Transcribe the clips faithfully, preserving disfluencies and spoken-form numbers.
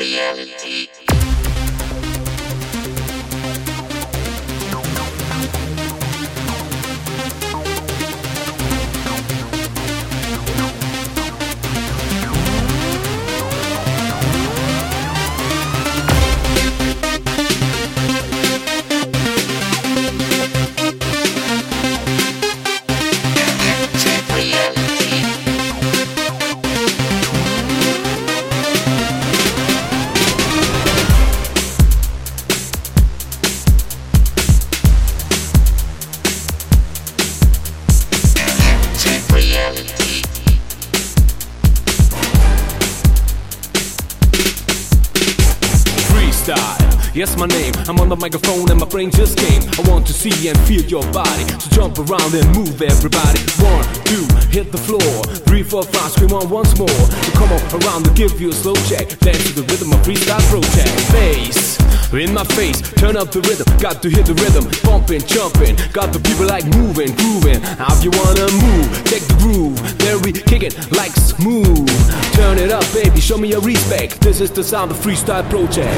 reality. Yes, my name, I'm on the microphone and my brain just came. I want to see and feel your body, so jump around and move everybody. One, two, hit the floor. Three, four, five, scream on once more. So come on around to give you a slow check. Dance to the rhythm of freestyle project. Bass in my face, turn up the rhythm. Got to hit the rhythm, pumping, jumping. Got the people like moving, grooving. How you wanna move? Take the groove, there we kick it like smooth. Turn it up, baby, show me your respect. This is the sound of freestyle project.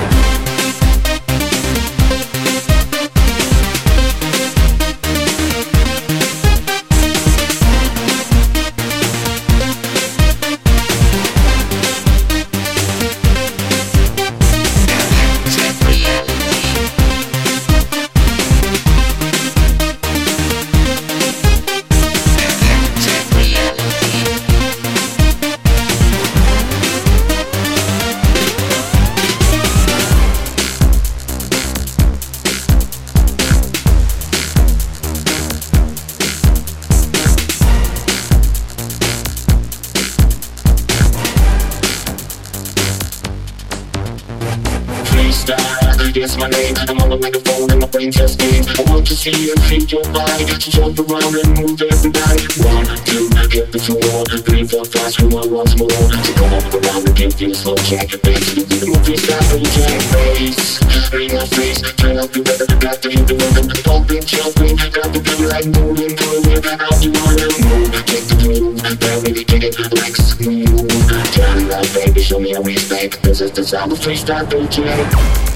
Freestyle, yes my name, I'm on the microphone and my brain just came. I want to see and feel your body, so jump around and move everybody. One, two, hit the floor. Three, four, five, scream on once more. So come up around and give you a slow check. Bass to the rhythm of freestyle project. Bass in my face, turn up the rhythm, got to hit the rhythm. Pumping, jumping, got the people like moving, moving. How you wanna move? Take the groove, baby, kick it like smooth. Turn it up, baby, show me your respect. This is the sound of freestyle project.